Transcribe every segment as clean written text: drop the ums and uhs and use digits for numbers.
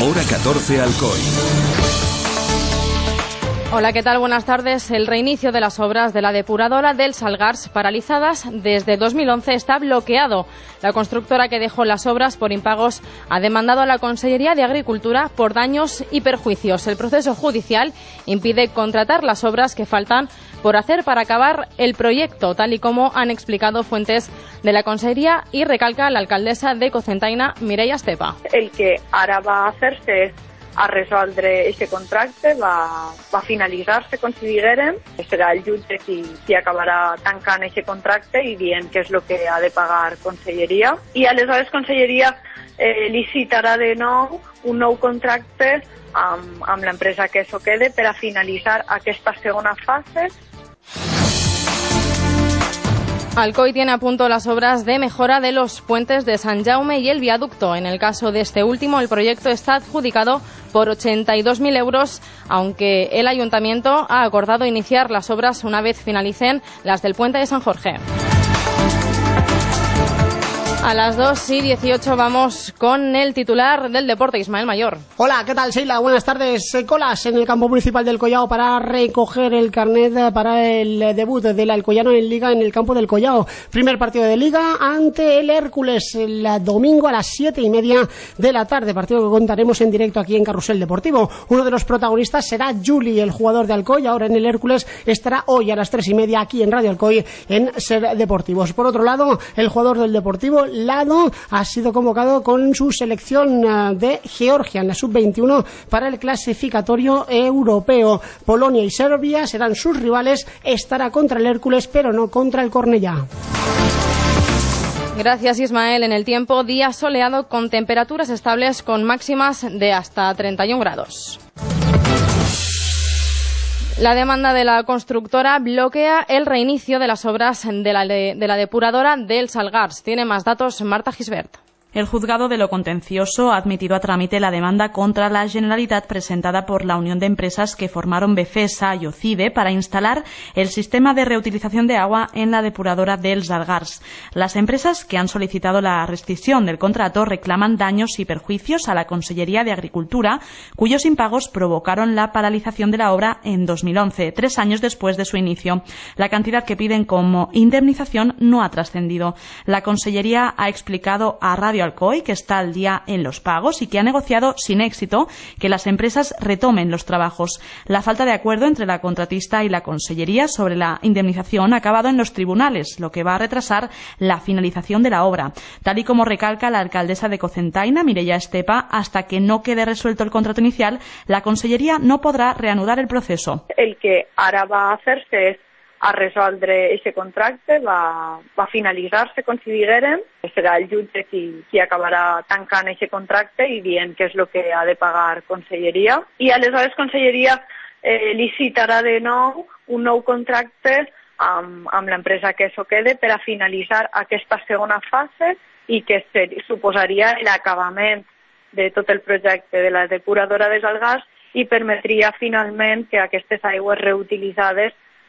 Hora 14 Alcoy. Hola, ¿qué tal? Buenas tardes. El reinicio de las obras de la depuradora del Salgars, paralizadas desde 2011, está bloqueado. La constructora que dejó las obras por impagos ha demandado a la Consellería de Agricultura por daños y perjuicios. El proceso judicial impide contratar las obras que faltan por hacer para acabar el proyecto, tal y como han explicado fuentes de la Consellería, y recalca la alcaldesa de Cocentaina, Mireia Estepa. El que ara va a fer-se és a resoldre aquest contracte, va finalitzar-se, considerem. Serà el jutge qui acabarà tancant aquest contracte i dient què és el que ha de pagar Conselleria. I aleshores Conselleria licitarà de nou un nou contracte amb l'empresa que s'ho quede per a finalitzar aquesta segona fase. Alcoy tiene a punto las obras de mejora de los puentes de San Jaume y el viaducto. En el caso de este último, el proyecto está adjudicado por 82.000 euros, aunque el ayuntamiento ha acordado iniciar las obras una vez finalicen las del puente de San Jorge. A las 2:18 vamos con el titular del deporte, Ismael Mayor. Hola, ¿qué tal, Sheila? Buenas tardes. Colas en el campo municipal del Collao para recoger el carnet para el debut del Alcoyano en Liga en el campo del Collao. Primer partido de Liga ante el Hércules el domingo a las 7:30 de la tarde. Partido que contaremos en directo aquí en Carrusel Deportivo. Uno de los protagonistas será Juli, el jugador de Alcoy. Ahora en el Hércules estará hoy a las 3:30 aquí en Radio Alcoy en Ser Deportivos. Por otro lado, el jugador del Deportivo, Lado, ha sido convocado con su selección de Georgia en la sub-21 para el clasificatorio europeo. Polonia y Serbia serán sus rivales. Estará contra el Hércules, pero no contra el Cornellá. Gracias, Ismael. En el tiempo, día soleado con temperaturas estables con máximas de hasta 31 grados. La demanda de la constructora bloquea el reinicio de las obras de la depuradora del Salgars. Tiene más datos Marta Gisbert. El juzgado de lo contencioso ha admitido a trámite la demanda contra la Generalitat presentada por la Unión de Empresas que formaron Befesa y Ocide para instalar el sistema de reutilización de agua en la depuradora del Salgars. Las empresas que han solicitado la rescisión del contrato reclaman daños y perjuicios a la Consellería de Agricultura, cuyos impagos provocaron la paralización de la obra en 2011, 3 años después de su inicio. La cantidad que piden como indemnización no ha trascendido. La Consellería ha explicado a Radio Alcoy que está al día en los pagos y que ha negociado sin éxito que las empresas retomen los trabajos. La falta de acuerdo entre la contratista y la Consellería sobre la indemnización ha acabado en los tribunales, lo que va a retrasar la finalización de la obra. Tal y como recalca la alcaldesa de Cocentaina, Mireia Estepa, hasta que no quede resuelto el contrato inicial, la Consellería no podrà reanudar el proceso. El que ara va a fer-se és a resoldre aquest contracte, va finalitzar-se, considerem. Serà el jutge qui acabarà tancant aquest contracte i dient què és el que ha de pagar Conselleria. I aleshores Conselleria licitarà de nou un nou contracte amb l'empresa que s'ho quede per a finalitzar aquesta segona fase i que suposaria l'acabament de tot el projecte de la depuradora de Salgars i permetria finalment que aquestes aigües reutilitzades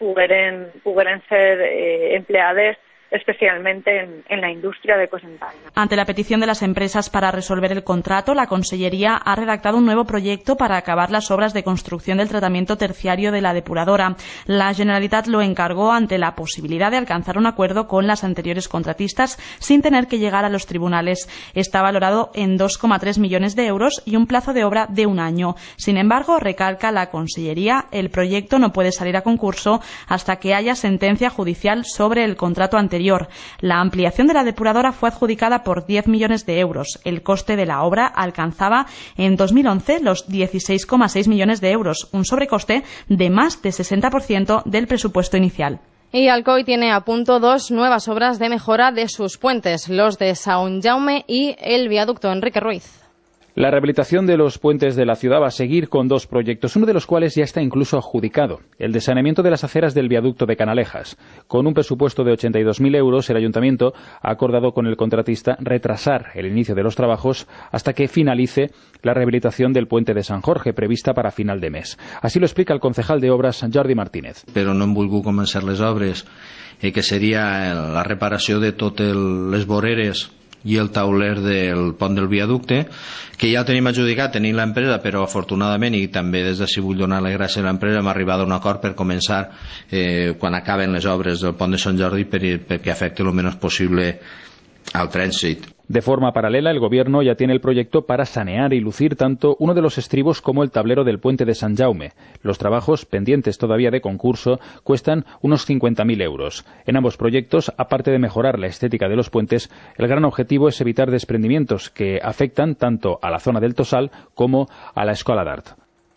pugueren ser empleades especialmente en la industria de Cocentaina. Ante la petición de las empresas para resolver el contrato, la Consellería ha redactado un nuevo proyecto para acabar las obras de construcción del tratamiento terciario de la depuradora. La Generalitat lo encargó ante la posibilidad de alcanzar un acuerdo con las anteriores contratistas sin tener que llegar a los tribunales. Está valorado en 2,3 millones de euros y un plazo de obra de 1 año. Sin embargo, recalca la Consellería, el proyecto no puede salir a concurso hasta que haya sentencia judicial sobre el contrato anterior. La ampliación de la depuradora fue adjudicada por 10 millones de euros. El coste de la obra alcanzaba en 2011 los 16,6 millones de euros, un sobrecoste de más de 60% del presupuesto inicial. Y Alcoy tiene a punto 2 nuevas obras de mejora de sus puentes, los de Sant Jaume y el viaducto Enrique Ruiz. La rehabilitación de los puentes de la ciudad va a seguir con 2 proyectos, uno de los cuales ya está incluso adjudicado, el de saneamiento de las aceras del viaducto de Canalejas. Con un presupuesto de 82.000 euros, el Ayuntamiento ha acordado con el contratista retrasar el inicio de los trabajos hasta que finalice la rehabilitación del puente de San Jorge, prevista para final de mes. Así lo explica el concejal de Obras, Jordi Martínez. Però no hem volgut començar les obres, que seria la reparació de totes les voreres i el tauler del pont del viaducte, que ja ho tenim adjudicat, tenim l'empresa, però afortunadament, i també des d'ací vull donar-li gràcies a l'empresa, hem arribat a un acord per començar quan acaben les obres del pont de Sant Jordi perquè afecti lo menos posible al trànsit. De forma paralela, el Gobierno ya tiene el proyecto para sanear y lucir tanto uno de los estribos como el tablero del puente de Sant Jaume. Los trabajos, pendientes todavía de concurso, cuestan unos 50.000 euros. En ambos proyectos, aparte de mejorar la estética de los puentes, el gran objetivo es evitar desprendimientos que afectan tanto a la zona del Tosal como a la Escola d'Art.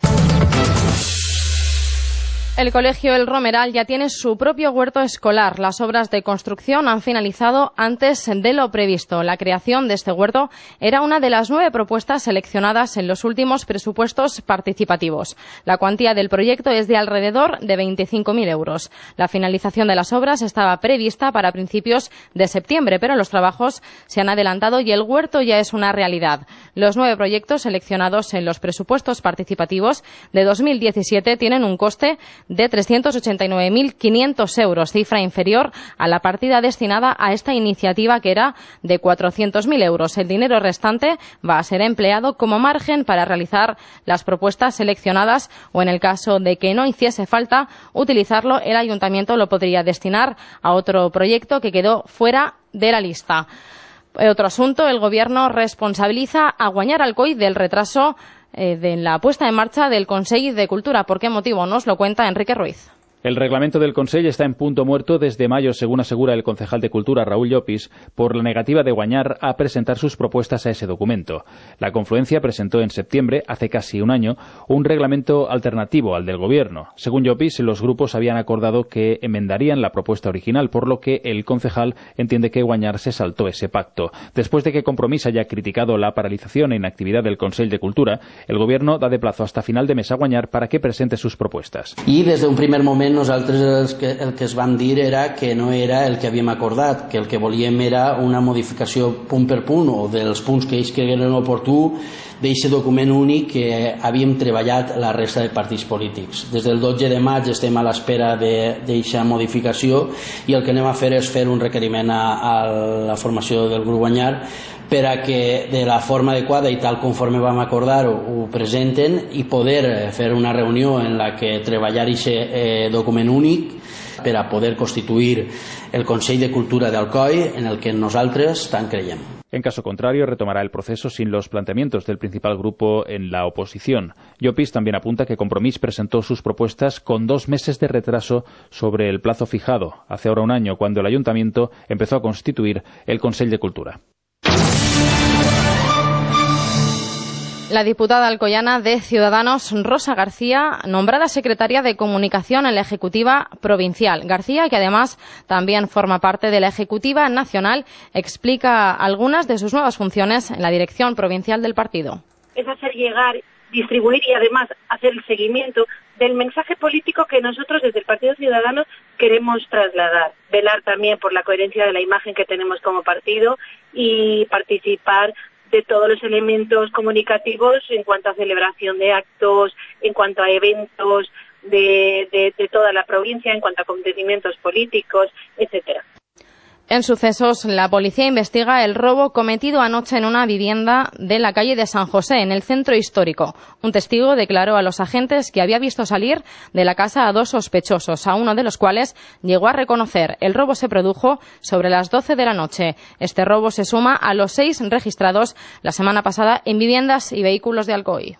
El Colegio El Romeral ya tiene su propio huerto escolar. Las obras de construcción han finalizado antes de lo previsto. La creación de este huerto era una de las 9 propuestas seleccionadas en los últimos presupuestos participativos. La cuantía del proyecto es de alrededor de 25.000 euros. La finalización de las obras estaba prevista para principios de septiembre, pero los trabajos se han adelantado y el huerto ya es una realidad. Los 9 proyectos seleccionados en los presupuestos participativos de 2017 tienen un coste de 389.500 euros, cifra inferior a la partida destinada a esta iniciativa, que era de 400.000 euros. El dinero restante va a ser empleado como margen para realizar las propuestas seleccionadas, o en el caso de que no hiciese falta utilizarlo, el ayuntamiento lo podría destinar a otro proyecto que quedó fuera de la lista. Otro asunto, el Gobierno responsabiliza a Guanyar Alcoi del retraso de la puesta en marcha del Consell de Cultura. ¿Por qué motivo? Nos lo cuenta Enrique Ruiz. El reglamento del Consell está en punto muerto desde mayo, según asegura el concejal de Cultura, Raúl Llopis, por la negativa de Guanyar a presentar sus propuestas a ese documento. La Confluencia presentó en septiembre, hace casi un año, un reglamento alternativo al del Gobierno. Según Llopis, los grupos habían acordado que enmendarían la propuesta original, por lo que el concejal entiende que Guanyar se saltó ese pacto. Después de que Compromís haya criticado la paralización e inactividad del Consell de Cultura, el Gobierno da de plazo hasta final de mes a Guanyar para que presente sus propuestas. I des d'un primer moment nosaltres el que es van dir era que no era el que havíem acordat, que el que volíem era una modificació punt per punt o dels punts que ells cregueren oportú d'aquest document únic que havíem treballat la resta de partits polítics. Des del 12 de maig estem a l'espera d'aquesta modificació i el que anem a fer és fer un requeriment a la formació del grup Guanyar per a que de la forma adequada i tal conforme vam acordar ho presenten i poder fer una reunió en la que treballar aquest document únic per a poder constituir el Consell de Cultura d'Alcoi, en el que nosaltres tant creiem. En caso contrario, retomará el proceso sin los planteamientos del principal grupo en la oposición. Llopis también apunta que Compromís presentó sus propuestas con 2 meses de retraso sobre el plazo fijado, hace ahora un año, cuando el Ayuntamiento empezó a constituir el Consell de Cultura. La diputada alcoyana de Ciudadanos, Rosa García, nombrada secretaria de Comunicación en la Ejecutiva Provincial. García, que además también forma parte de la Ejecutiva Nacional, explica algunas de sus nuevas funciones en la dirección provincial del partido. Es hacer llegar, distribuir y además hacer el seguimiento del mensaje político que nosotros desde el Partido Ciudadanos queremos trasladar. Velar también por la coherencia de la imagen que tenemos como partido y participar de todos los elementos comunicativos en cuanto a celebración de actos, en cuanto a eventos de toda la provincia, en cuanto a acontecimientos políticos, etcétera. En sucesos, la policía investiga el robo cometido anoche en una vivienda de la calle de San José, en el centro histórico. Un testigo declaró a los agentes que había visto salir de la casa a 2 sospechosos, a uno de los cuales llegó a reconocer. El robo se produjo sobre las 12 de la noche. Este robo se suma a los 6 registrados la semana pasada en viviendas y vehículos de Alcoy.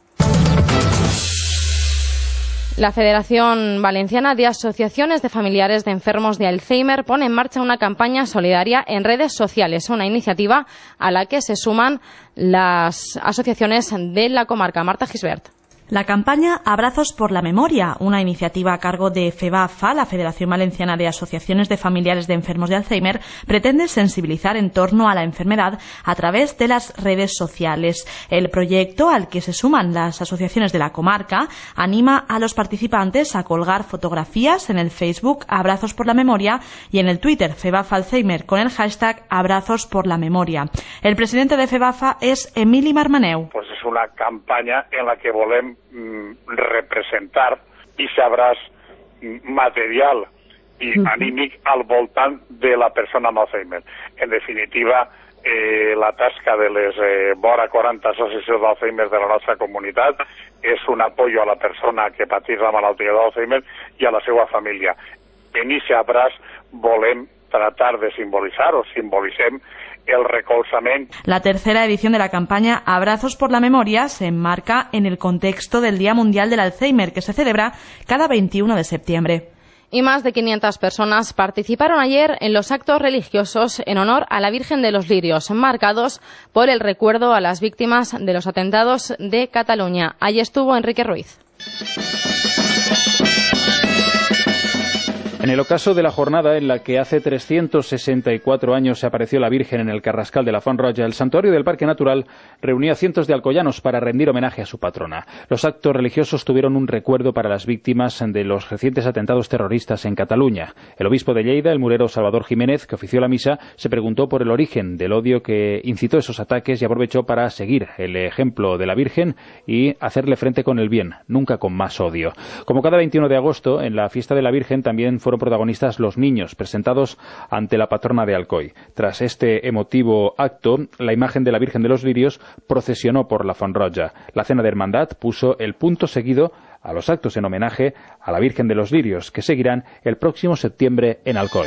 La Federación Valenciana de Asociaciones de Familiares de Enfermos de Alzheimer pone en marcha una campaña solidaria en redes sociales, una iniciativa a la que se suman las asociaciones de la comarca. Marta Gisbert. La campaña Abrazos por la Memoria, una iniciativa a cargo de FEVAFA, la Federación Valenciana de Asociaciones de Familiares de Enfermos de Alzheimer, pretende sensibilizar en torno a la enfermedad a través de las redes sociales. El proyecto, al que se suman las asociaciones de la comarca, anima a los participantes a colgar fotografías en el Facebook Abrazos por la Memoria y en el Twitter FEVAFA Alzheimer con el hashtag Abrazos por la Memoria. El presidente de FEVAFA es Emili Marmaneu. Pues es una campaña en la que volem representar aquest abraç material i anímic al voltant de la persona amb Alzheimer. En definitiva, la tasca de les vora 40 associacions d'Alzheimer de la nostra comunitat és un apoyo a la persona que patís la malaltia d'Alzheimer i a la seva família. En aquest abraç volem tratar de simbolizar o simbolicem el recolzament. La tercera edición de la campaña Abrazos por la Memoria se enmarca en el contexto del Día Mundial del Alzheimer, que se celebra cada 21 de septiembre. Y más de 500 personas participaron ayer en los actos religiosos en honor a la Virgen de los Lirios, marcados por el recuerdo a las víctimas de los atentados de Cataluña. Allí estuvo Enrique Ruiz. En el ocaso de la jornada en la que hace 364 años se apareció la Virgen en el Carrascal de la Font Roja, el santuario del Parque Natural reunió a cientos de alcoyanos para rendir homenaje a su patrona. Los actos religiosos tuvieron un recuerdo para las víctimas de los recientes atentados terroristas en Cataluña. El obispo de Lleida, el murero Salvador Jiménez, que ofició la misa, se preguntó por el origen del odio que incitó esos ataques y aprovechó para seguir el ejemplo de la Virgen y hacerle frente con el bien, nunca con más odio. Como cada 21 de agosto, en la fiesta de la Virgen también fueron protagonistas los niños presentados ante la patrona de Alcoy. Tras este emotivo acto, la imagen de la Virgen de los Lirios procesionó por la Font Roja. La cena de hermandad puso el punto seguido a los actos en homenaje a la Virgen de los Lirios, que seguirán el próximo septiembre en Alcoy.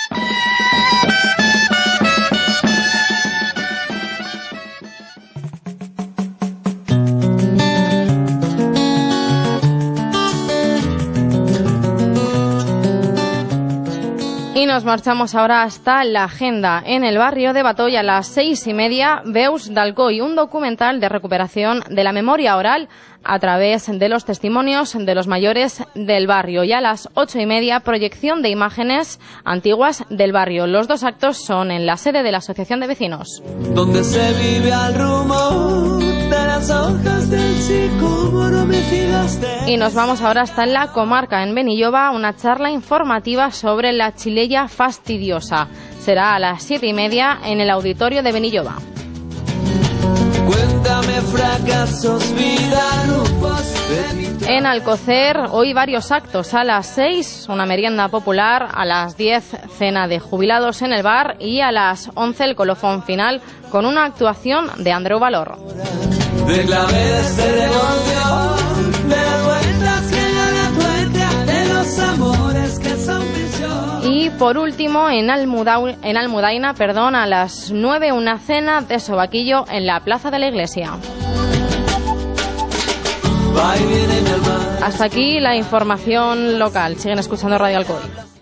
Y nos marchamos ahora hasta la agenda. En el barrio de Batoy a las 6:30, Veus d'Alcoy, un documental de recuperación de la memoria oral a través de los testimonios de los mayores del barrio. Y a las 8:30, proyección de imágenes antiguas del barrio. Los dos actos son en la sede de la Asociación de Vecinos. Donde se vive al rumor de las hojas del sicómoro mecidas de... Y nos vamos ahora hasta en la comarca, en Benilloba, una charla informativa sobre la chilella fastidiosa. Será a las 7:30 en el auditorio de Benilloba. Cuéntame fracasos, vida, grupos de... En Alcocer, hoy varios actos. A las 6, una merienda popular. A las 10, cena de jubilados en el bar. Y a las 11, el colofón final con una actuación de Andreu Valor. De claveles de devoción, de las vueltas que da la tuerca, de los amores que son prisión. Y por último, en Almudaina, a las 9, una cena de sobaquillo en la plaza de la iglesia. Hasta aquí la información local. Siguen escuchando Radio Alcoy.